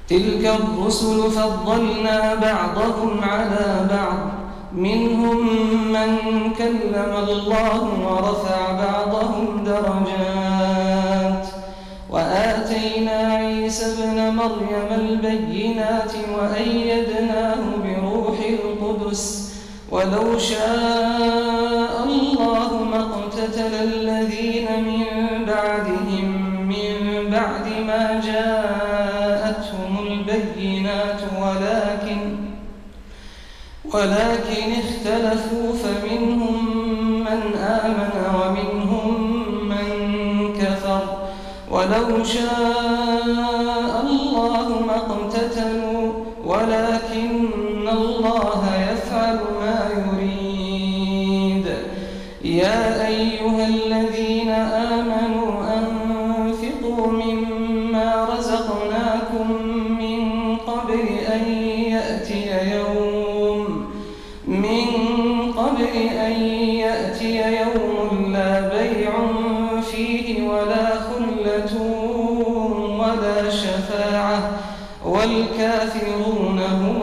تلك الرسل فضلنا بعضهم على بعض منهم من كلم الله ورفع بعضهم درجات وآتينا عيسى ابن مريم البينات وأيدناه بروح القدس ولو شاء الله ما اقتتل الذين من بعدهم من بعد ما جاءتهم البينات ولكن اختلفوا فمنهم من آمن ومنهم من كفر ولو شاء الله ما اقتتلوا ولكن الله يفعل ما يريد يا أيها الذين آمنوا أنفقوا مما رزقناكم من قبل أن يأتي يوم لا بيع فيه ولا خلة ولا شفاعة والكافرون هم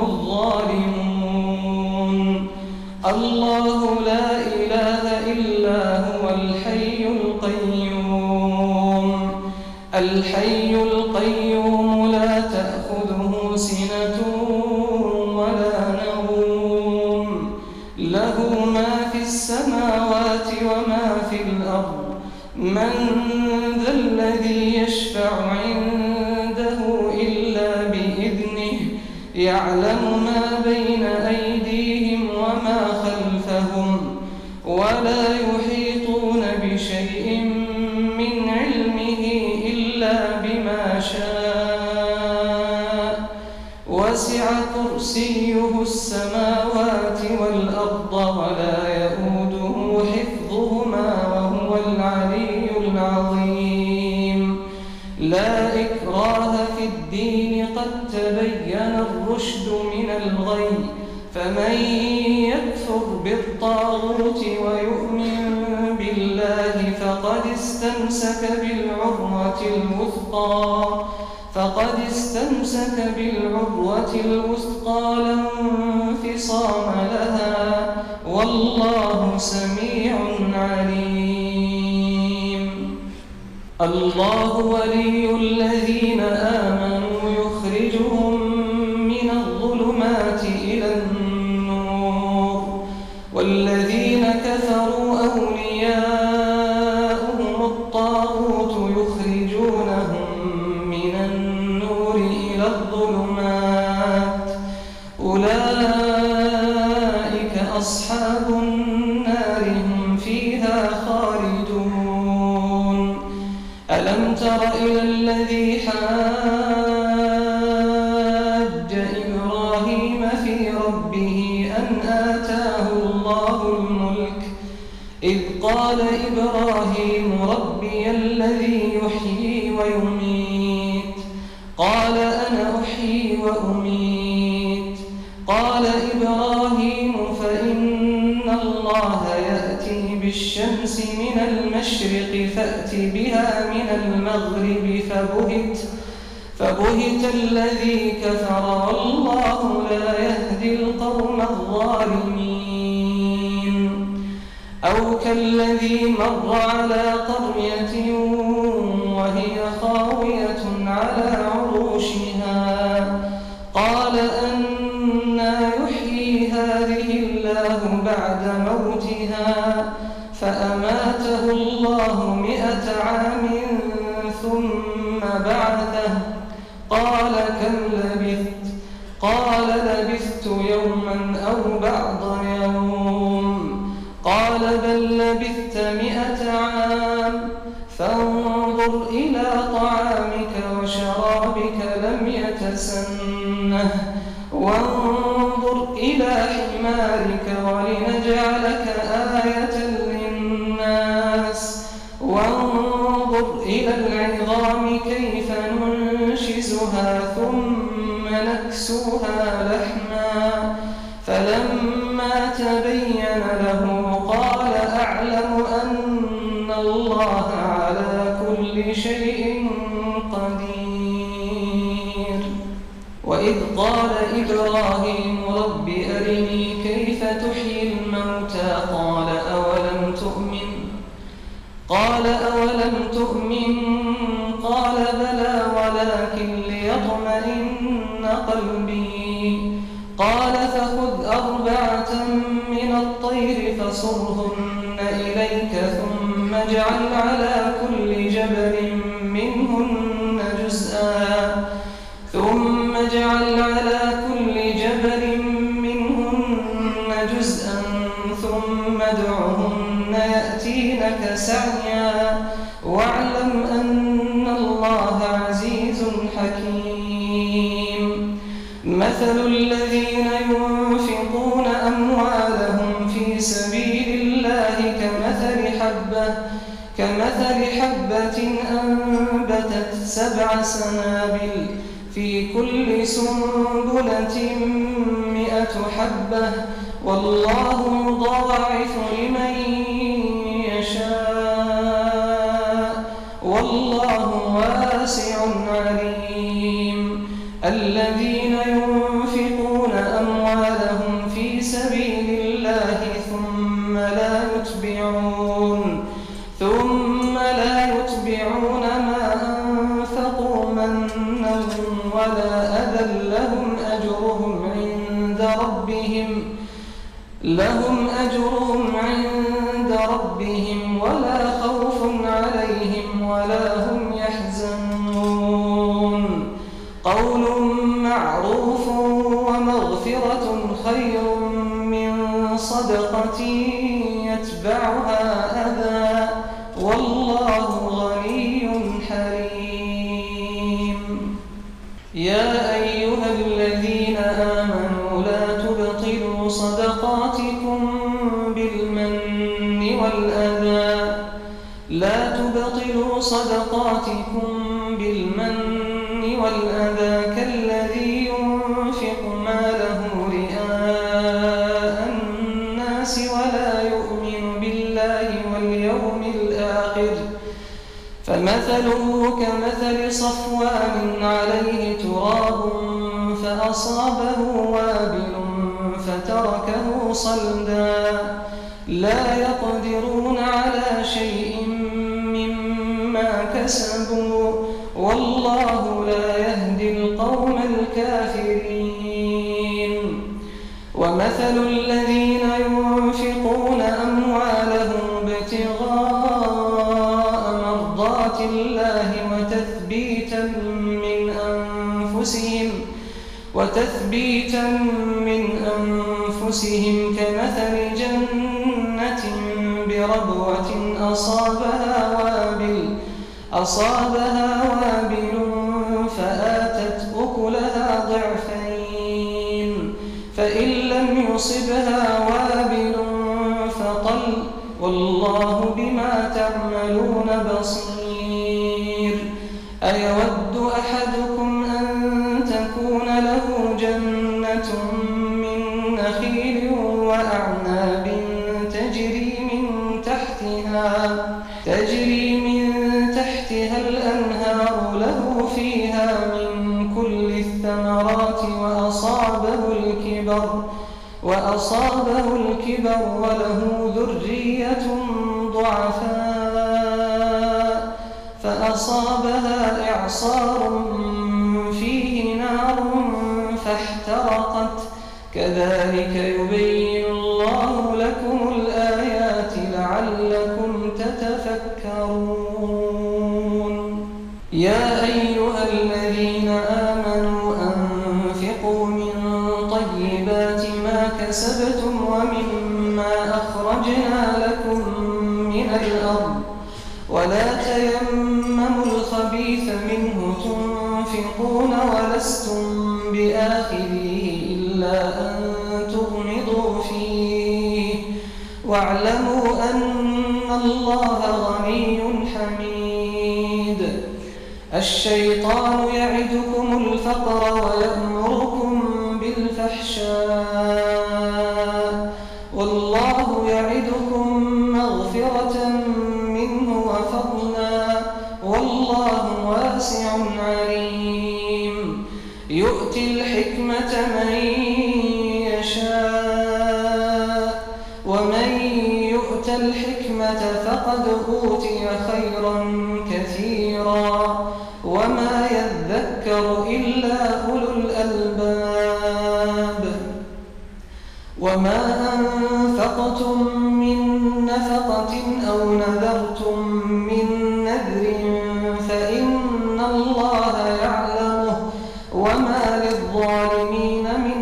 الظالمون الله لا إله إلا هو الحي القيوم لا تأخذه سنة ولا نوم له ما في السماوات وما في الأرض من ذا الذي يشفع عنده إلا بإذنه يعلم ما بين أيديهم وما خلفهم ولا يحيطون بشيء من علمه إلا بما شاء وسع كرسيه السماوات والأرض ولا يؤوده حفظهما وهو العلي العظيم لا إكراه في الدين قد تبين الرشد من الغي فمن يكفر بالطاغوت ويؤمن بالله فقد استمسك بالعروة الوثقى لا انفصام لها والله سميع عليم الله ولي الذين آمنوا يخرجهم من الظلمات إلى النور والذين كفروا أولياؤهم الطاغوت يخرجونهم من النور إلى الظلمات أولئك أصحاب النار هم فيها خالدون ألم تر إلى الذي حاج إبراهيم في ربه أن آتاه الله الملك إذ قال إبراهيم ربي الذي يحيي ويميت قال أنا أحيي وأميت قال إبراهيم فإن الله يأتي بالشمس من المشرق فأت بها من المغرب فبهت الذي كفر والله لا يهدي القوم الظالمين أو كالذي مر على قرية وهي خاوية على عروشها قال أنى يحيي هذه الله بعد موتها فأماته الله 100 عام ثم بعثه قال كم لبثت قال لبثت يوما أو بعض يوم قال بل لبثت 100 عام فانظر إلى طعامك وشرابك لم يتسنه وانظر إلى حمارك ولنجعلك آية للناس وانظر إلى العظام كيف ننشزها ثم نكسوها لحما فلما تبين له قال أعلم أن الله على كل شيء قدير وإذ قال إبراهيم رب أرني كيف تحيي الموتى قال أولم تؤمن قال بلى ولكن ليطمئن قلبي قال فخذ 4 من الطير فصرهن إليك ثم اجعل على كل جبل منهن جزءا ثم ادعهن يأتينك سعيا واعلم أن الله عزيز حكيم. مثل الذين ينفقون أموالهم في سبيل الله كمثل حبة أنبتت 7 سنابل في كل سنبلة 100 حبة والله يضاعف لمن يشاء والله واسع عليم. الذين ينفقون أموالهم في سبيل الله ثم لا يتبعون ما أنفقوا منا ولا أذى لهم أجرهم عند ربهم ولا خوف عليهم ولا هم يحزنون. قول معروف ومغفرة خير من صدقة يتبعها أذى والله غني حليم. يا أيها الذين آمنوا لا تبطلوا صدقاتكم بالمن والأذى كالذي ينفق ماله رئاء الناس ولا يؤمن بالله واليوم الآخر فمثله كمثل صفوان عليه تراب فأصابه وابل فتركه صلدا لا يقدرون على شيء مما كسبوا والله لا يهدي القوم الكافرين. ومثل الذين ينفقون أموالهم ابتغاء مرضات الله وتثبيتا من أنفسهم كمثل جنة بربوة أصابها وابل فآتت أكلها ضعفين فإن لم يصبها وابل فطل والله بما تعملون بصير. أيود أحدكم أن تكون له جنة من نخيل وأعناب تجري من تحتها الأنهار له فيها من كل الثمرات وأصابه الكبر وله ذرية ضعفاء فأصابها إعصار فيه نار فاحترقت كذلك يبين الله لكم الآيات لعلكم تتفكرون. يا أيها الذين آمنوا أنفقوا من طيبات ما كسبتم ومما أخرجنا لكم من الأرض ولا تيمموا الخبيث منه تنفقون ولستم بآخذه إلا أن تغمضوا فيه واعلموا أن الله غني حميد. الشيطان يعدكم الفقر ويأمركم بالفحشاء والله يعدكم مغفرة منه وفضلا والله واسع عليم. يؤتي الحكمة من يشاء ومن يؤت الحكمة فقد أوتي خيرا كثيرا وما يذكر إلا أولو الألباب وما أنفقتم من نفقة أو نذرتم من نذر فإن الله يعلمه وما للظالمين من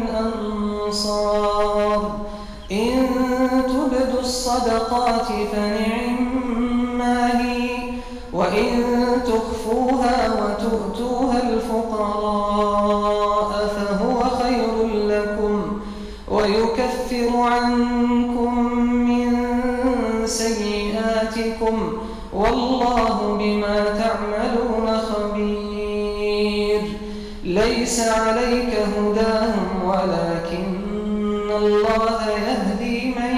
أنصار إن تبدوا الصدقات فنعما هي وإن تخفوها وتؤتوها الفقراء فهو خير لكم ويكفر عنكم من سيئاتكم والله بما تعملون خبير ليس عليك هداهم ولكن الله يهدي من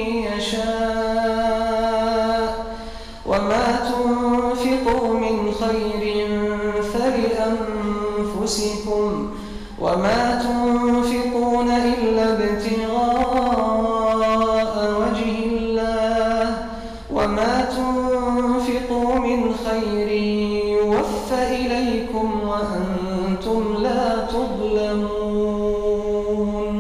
يشاء وما تنفقوا من خير فلأنفسكم وما تنفقون إلا ابتغاء وجه الله وما تنفقوا من خير يوفى إليكم وأنتم لا تظلمون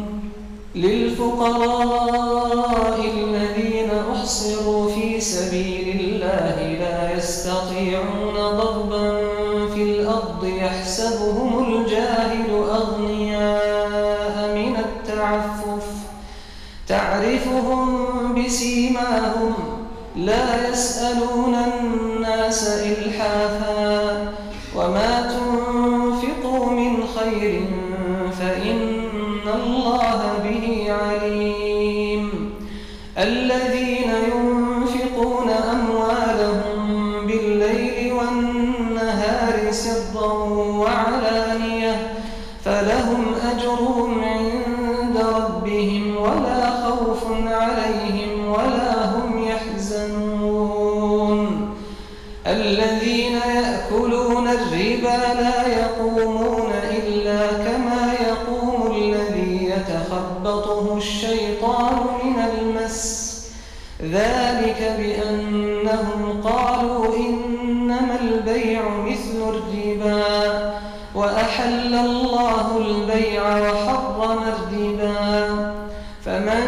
للفقراء الذين أحصروا في سبيل الله لا يستطيعون ضربا في الأرض يحسبهم الجاهل أغنياء من التعفف تعرفهم بسيماهم لا يسألون الناس إلحافا وما تنفقوا من خير فإن الله به عليم الذين ينفقون أموالهم بالليل والنهار سرا وعلانية فلهم أجرهم عند ربهم ولا خوف عليهم ولا هم يحزنون الذين يأكلون الربا لا يقومون إلا كما يقوم الذي يتخبطه الشيطان من المس ذلك بأنهم قالوا إنما البيع مثل الربا وأحل الله البيع وحرم الربا فمن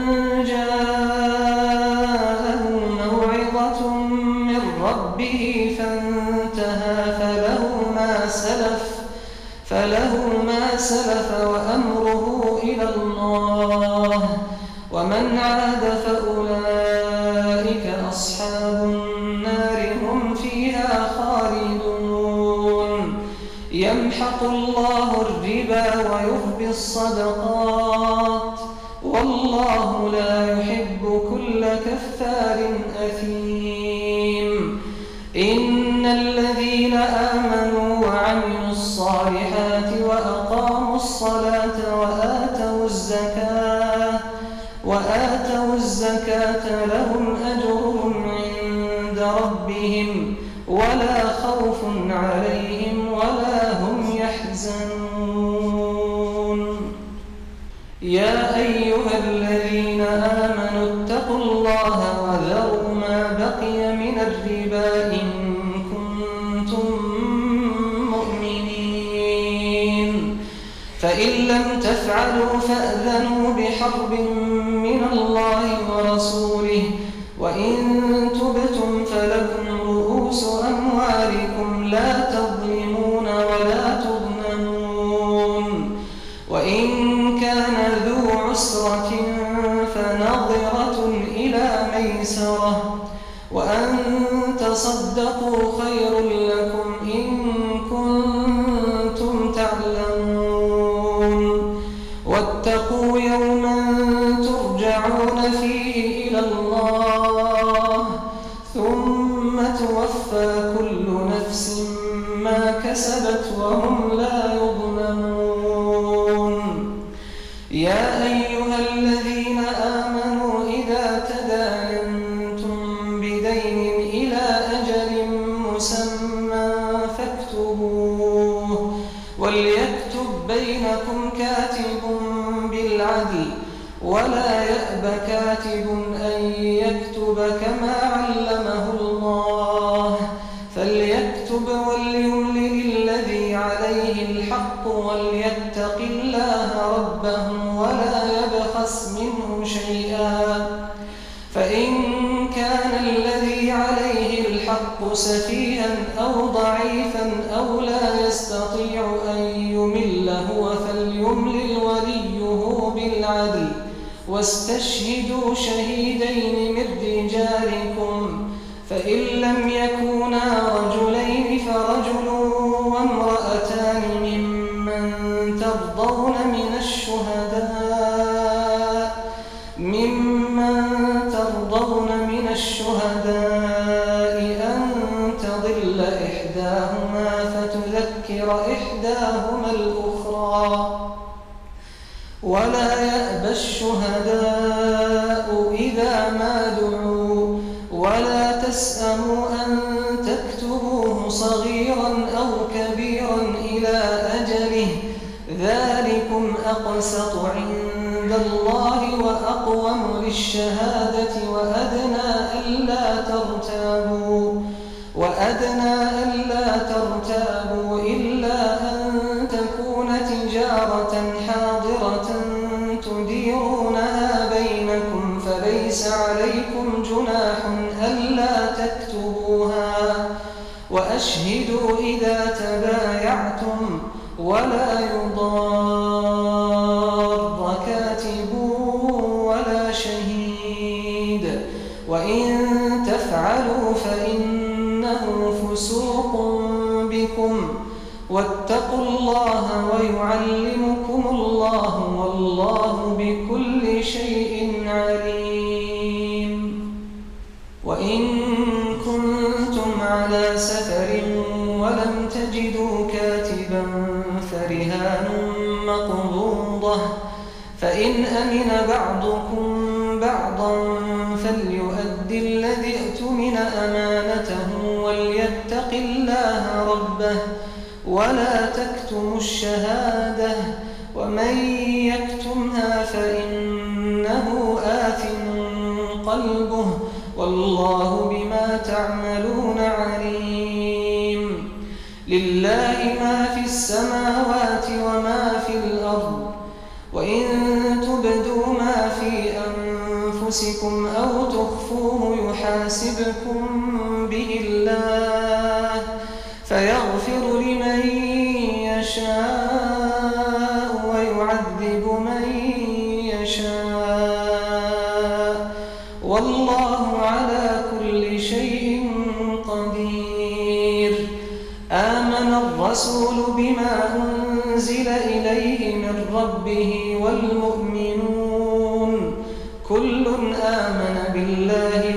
جاءه موعظة من ربه فانتهى فله ما سلف وأمره إلى الله ومن عاد فأولئك أصحاب النار هم فيها خالدون يمحق الله الربا ويربي الصدقات والله لا يحب كل كفار أثيم إن الذين آمنوا وعملوا الصالحات وأقاموا الصلاة وآتوا الزكاة لهم أجرهم عند ربهم ولا خوف عليهم ولا هم يحزنون يا أيها الذين آمنوا اتقوا الله وذروا ما بقي من الربا إن كنتم مؤمنين فإن لم تفعلوا فأذنوا بحرب من الله ورسوله وإن تبتم فلكم رؤوس أموالكم لا تظلمون ولا تظلمون وإن كان ذو عسرة فنظرة إلى ميسرة وأن تصدقوا خير لكم إن كنتم تعلمون واتقوا يوما ترجعون فيه إلى الله ثم توفى كل نفس ما كسبت وهم لا يظلمون يا أيها الذين آمنوا إذا تداينتم بدين إلى أجل مسمى فاكتبوه وليكتب بينكم كاتب بالعدل ولا يأب كاتب أن يكتب كما علمه الله فليكتب وليملل الذي عليه الحق وليتق الله ربه ولا يبخس منه شيئا فإن كان الذي عليه الحق سفيها أو ضعيفا أو لا يستطيع أن يمل هو فليملل وليه بالعدل واستشهدوا شهيدين من رجالكم فإن لم يكونا رجلين فرجل وامرأتان ممن ترضون من الشهداء أن تضل إحداهما فتذكر إحداهما الأخرى ولا يأبى الشهداء إذا ما دعوا ولا تسأموا أن تكتبوه صغيرا أو كبيرا إلى أجله ذلكم أقسط عند الله وأقوم للشهادة وأدنى ألا ترتابوا إلا أن تكون تجارة حاضرة تديرونها بينكم فليس عليكم جناح ألا تكتبوها وأشهدوا إذا تبايعتم ولا يضار كاتب ولا شهيد وإن تفعلوا فإنه فسوق بكم واتقوا الله ويعلمكم الله والله بكل شيء عليم وإن كنتم على سفر ولم تجدوا كاتبا فرهان مقبوضة فإن أمن بعضكم بعضا فليؤدي الذي اؤتمن أمانته وليتق الله ربه ولا تكتموا الشهادة ومن يكتمها فإنه آثم قلبه والله بما تعملون عليم لله ما في السماوات وما في الأرض وإن تبدوا ما في أنفسكم أو تخفوه يحاسبكم به الله فيغفر لمن يشاء ويعذب من يشاء والله على كل شيء قدير آمن الرسول بما أنزل إليه من ربه والمؤمنون كل آمن بالله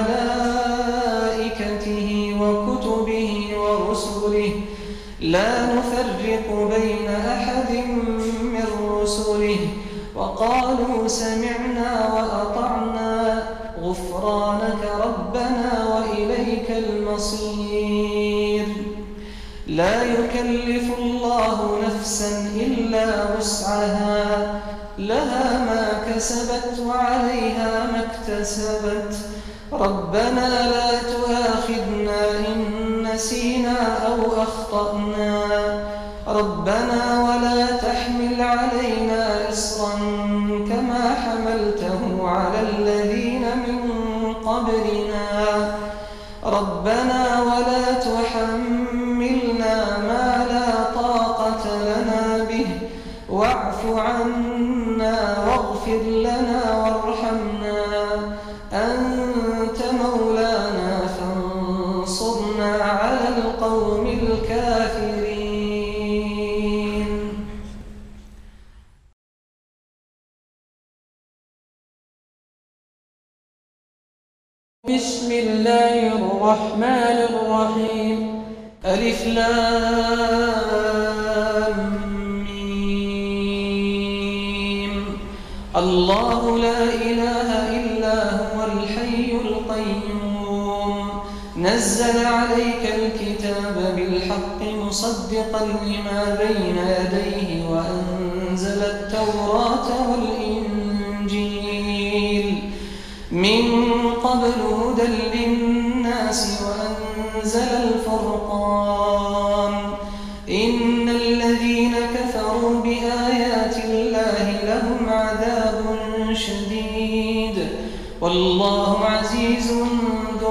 وملائكته وكتبه ورسله لا نفرق بين أحد من رسله وقالوا سمعنا وأطعنا غفرانك ربنا وإليك المصير لا يكلف الله نفسا إلا وسعها لها ما كسبت وعليها ما اكتسبت ربنا لا تؤاخذنا إن نسينا أو أخطأنا ربنا ولا تحمل علينا إصرا كما حملته على الذين من قبلنا ربنا ولا تحملنا ما لا طاقة لنا به واعف عنا واغفر لنا وارحمنا أنت مولانا فانصرنا على القوم الكافرين بسم الله الرحمن الرحيم ألف لام ميم الله لا إله إلا هو الحي القيوم نزل عليك الكتاب بالحق مصدقا لما بين يديه التوراة والإنجيل من قبل هدى للناس وأنزل الفرقان إن الذين كفروا بآيات الله لهم عذاب شديد والله عزيز ذو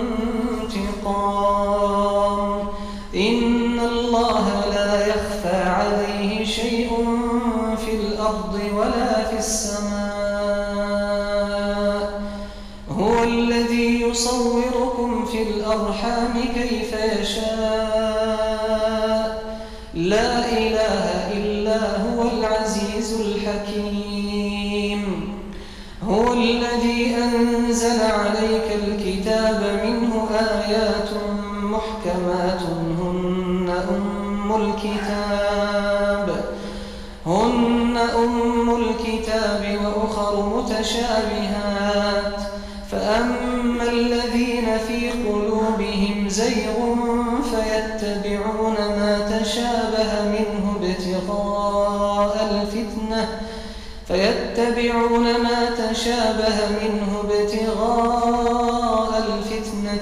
انتقام إن الله لا يخفى عليه شيء في الأرض ولا في السماء هو الذي يصوركم في الأرحام كيف يشاء لا إله إلا هو العزيز الحكيم هو الذي أنزل عليك الكتاب منه آيات محكمات هن أم الكتاب وأخر متشابهات فأما الذين في قلوبهم زيغ فيتبعون ما تشابه منه ابتغاء الفتنة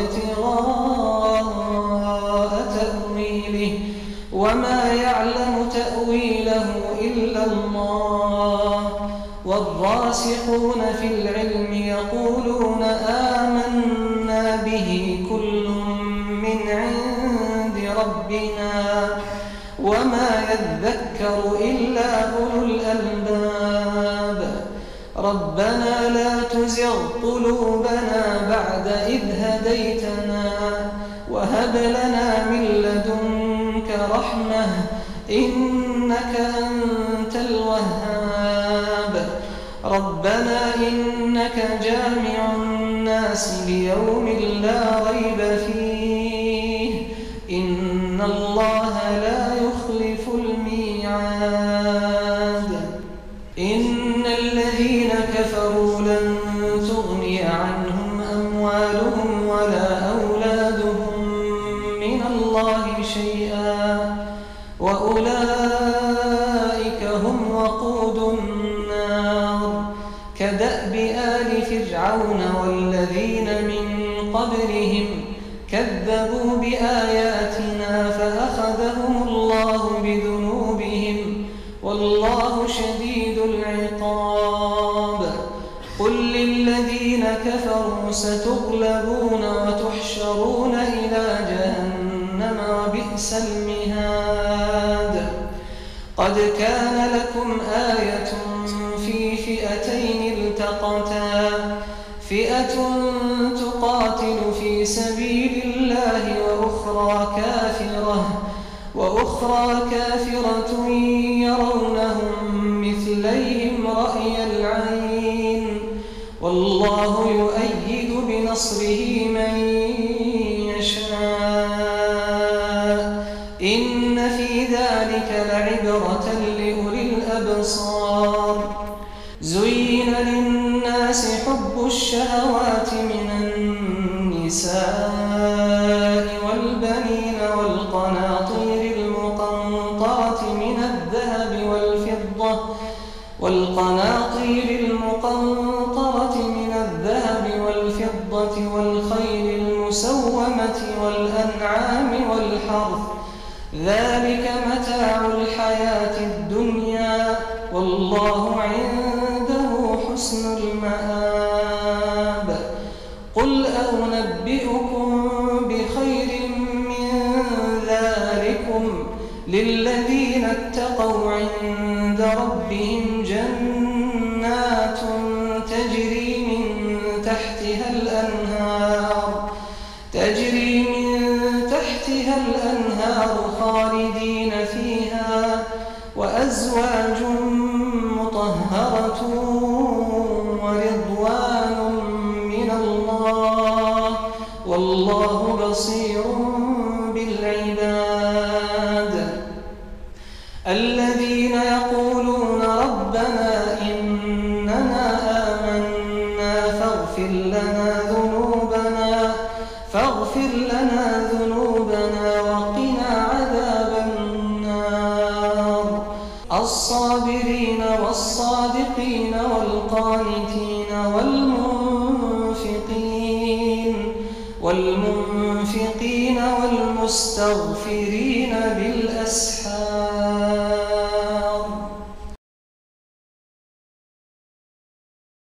وابتغاء تأويله وما يعلم تأويله إلا الله والراسخون في العلم يقولون آمنا به كل من عند ربنا وما يذكر إلا أولو الألباب ربنا لا تزغ قلوبنا بعد إذ هديتنا وهب لنا من لدنك رحمة إنك أنت الوهاب ربنا إنك جامع الناس ليوم لا ريب فيه إن الله لا يخلف الميعاد إن الذين كفروا لن تغني عنهم أموالهم ولا أولادهم من الله شيئا وأولئك هم وقود النار كدأب آل فرعون والذين من قبلهم كذبوا بآياتنا فأخذهم الله بذنوبهم والله شديد العقاب قل للذين كفروا ستغلبون وتحشرون إلى جهنم وبئس المهاد قد كان لكم آية في فئتين التقتا فئة تقاتل في سبيل الله وأخرى كافرة يرونهم مثليهم رأي العين والله يؤيد بنصره من يشاء إن في ذلك لعبرة لأولي الأبصار زين للناس حب الشهوات من النساء والبنين والقناطير المقنطرة من الذهب والفضة والخيل المسومة والأنعام والحرث ذلك متاع الحياة الدنيا والله عنده حسن المآب قل أنبئكم بخير من ذلكم للذين اتقوا عند ربهم جنات تجري من تحتها الأنهار خالدين فيها وأزواج مطهرة ورضوان من الله والله بصير بالعباد الذين يقولون ربنا إننا آمنا فاغفر لنا ذنوبنا وقنا عذاب النار الصابرين والصادقين والقانتين والمنفقين والمستغفرين بالأسحار